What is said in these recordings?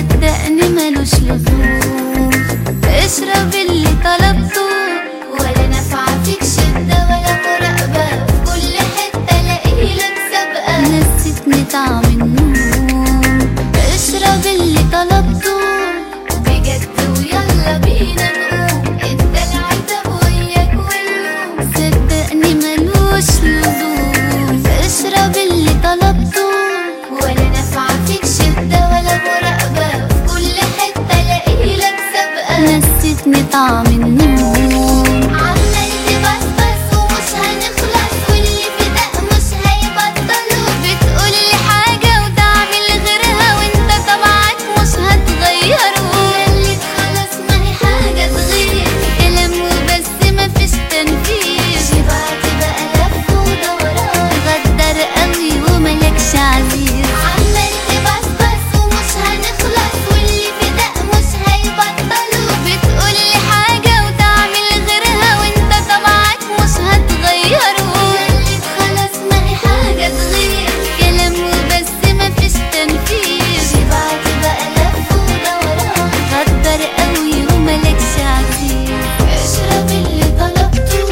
صدقني ملوش لزوم. اشرب اللي طلبته ولا نافعة فيك شدة ولا مراقبة، في كل حتة لاقيلك سابقة نسيتني طعم النوم. اشرب اللي طلبته بجد ويلا بينا نقوم، انت العتب وياك واللوم صدقني ملوش لزوم. اشرب اللي طلبته ولا نافعة فيك شدة ولا مراقبة، في كل حتة لاقيلك سابقة نسيتني طعم النوم. عمال تبصبص ومش هنخلص، واللي في دق مش هيبطلوا، بتقولي حاجة وتعمل غيرها وانت طبعك مش هتغيره. قالت خلاص ما هي حاجة تغير، كلام وبس مفيش تنفيذ. شبعت بقى لف ودوران، غدر قوي وملكش عزيز. عمال تبصبص ومش هنخلص، واللي في دق مش هيبطلوا، بتقولي حاجة وتعمل غيرها وانت طبعك مش هتغيره. قالت خلاص ما هي حاجة تغير، كلام وبس مفيش تنفيذ. شبعت بقى لف ودوران، غدر قوي وملكش عزيز. اشرب اللي طلبته.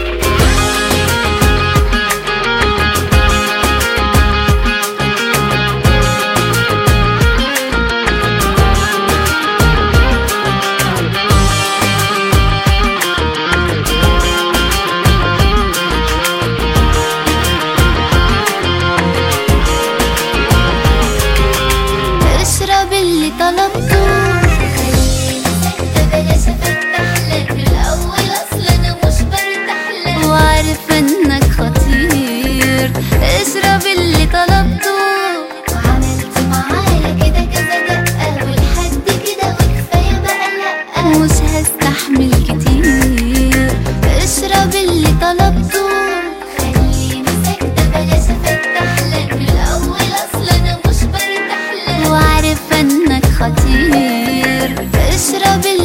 اشرب اللي طلبته. خليني ساكتة بلاش افتحلك، الأول أصل أنا مش برتاحلك وعارفة إنك خطير. اشرب اللي طلبته. وعملت معايا كده كذا دقة ولحد كده وكفاية بقى لأ، مش هستحمل كتير. اشرب اللي طلبته. خليني ساكتة بلاش افتحلك، الأول أصل أنا مش برتاحلك وعارفة إنك خطير. اشرب